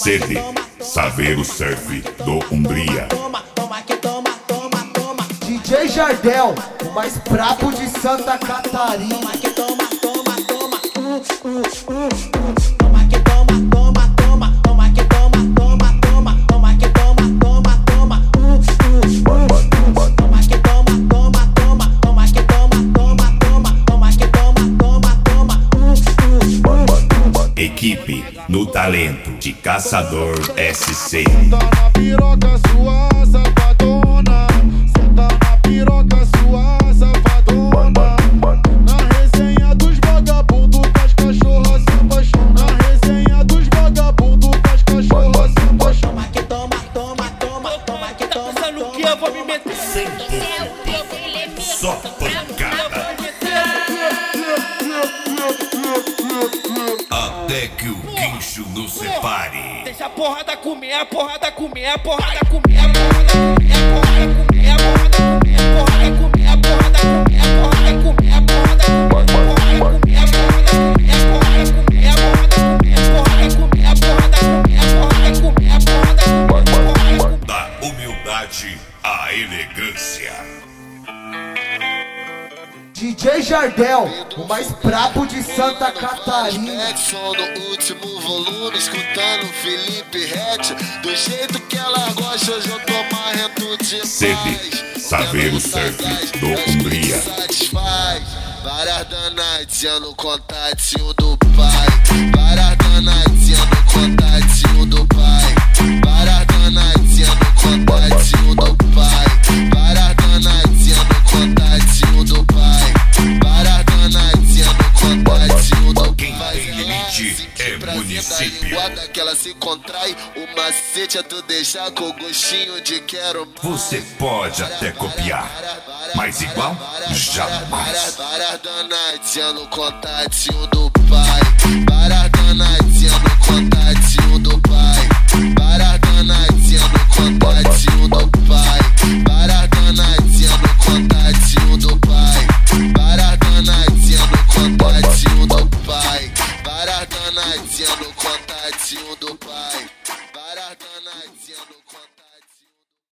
CD Saveiro Surf do Umbria. DJ Jardel, o mais brabo de Santa Catarina. Equipe no talento de Caçador SC. Senta na piroca sua safadona, senta na piroca sua safadona. Na resenha dos vagabundos que as cachorras se apaixonam. Na resenha dos vagabundos que as cachorras se apaixonam. Toma que toma. Pensando que eu vou me meter Sem dúvida, só pancada. Até que o guincho nos separe. Deixa a porrada comer, a porrada comer, a porrada comer, a porrada comer, a porrada comer, a porrada comer, a porrada comer, a porrada comer, a porrada comer, a porrada comer, a porrada comer, a porrada comer, a porrada comer, a porrada comer, a porrada comer, a porrada comer, a porrada comer. Da humildade à elegância. DJ Jardel, o mais brabo de Santa Catarina. Som no último volume, escutando Felipe Rett. Do jeito que ela gosta, hoje eu tô marrento demais. CD Saveiro Surf do Umbria. Satisfaz várias danadinhas no contatinho do pai. Várias danadinhas no contatinho do pai. Várias danadinhas no contatinho do pai. Várias danadinhas no contatinho do pai. Várias danadinhas no contatinho do pai. Quem tem limite é município. Que ela se contrai, o macete é tu deixar com gostinho de quero. Você pode até copiar, mas igual jamais. Várias danadinhas no contatinho do pai. Várias danadinhas